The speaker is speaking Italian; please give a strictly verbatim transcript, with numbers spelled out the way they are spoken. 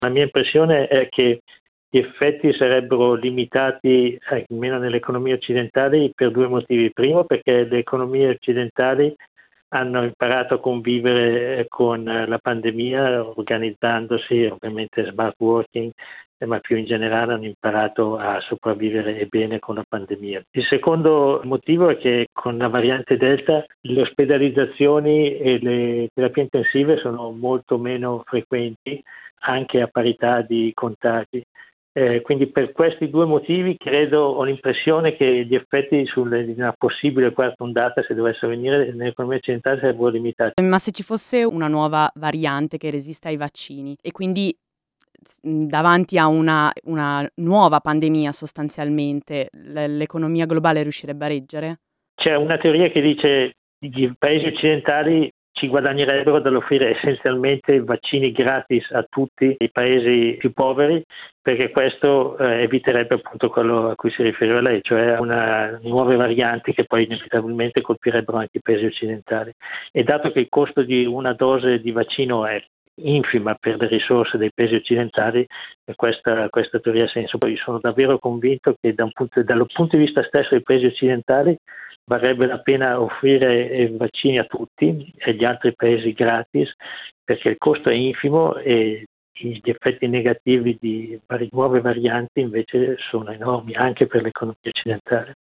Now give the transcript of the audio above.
La mia impressione è che gli effetti sarebbero limitati, almeno nelle economie occidentali, per due motivi. Primo, perché le economie occidentali hanno imparato a convivere con la pandemia organizzandosi, ovviamente smart working, ma più in generale hanno imparato a sopravvivere bene con la pandemia. Il secondo motivo è che con la variante Delta le ospedalizzazioni e le terapie intensive sono molto meno frequenti, anche a parità di contagi. Eh, quindi per questi due motivi credo, ho l'impressione che gli effetti sulla una possibile quarta ondata, se dovesse venire nell'economia occidentale, sarebbero limitati. Ma se ci fosse una nuova variante che resista ai vaccini e quindi s mhmm, davanti a una una nuova pandemia sostanzialmente, l l'economia globale riuscirebbe a reggere? C'è una teoria che dice i paesi occidentali ci guadagnerebbero dall'offrire essenzialmente vaccini gratis a tutti i paesi più poveri, perché questo eh, eviterebbe appunto quello a cui si riferiva lei, cioè una nuove varianti che poi inevitabilmente colpirebbero anche i paesi occidentali. E dato che il costo di una dose di vaccino è infima per le risorse dei paesi occidentali, questa, questa teoria ha senso. Poi sono davvero convinto che da un punto, dal punto di vista stesso dei paesi occidentali varrebbe la pena offrire vaccini a tutti e agli altri paesi gratis, perché il costo è infimo e gli effetti negativi di vari, nuove varianti invece sono enormi anche per l'economia occidentale.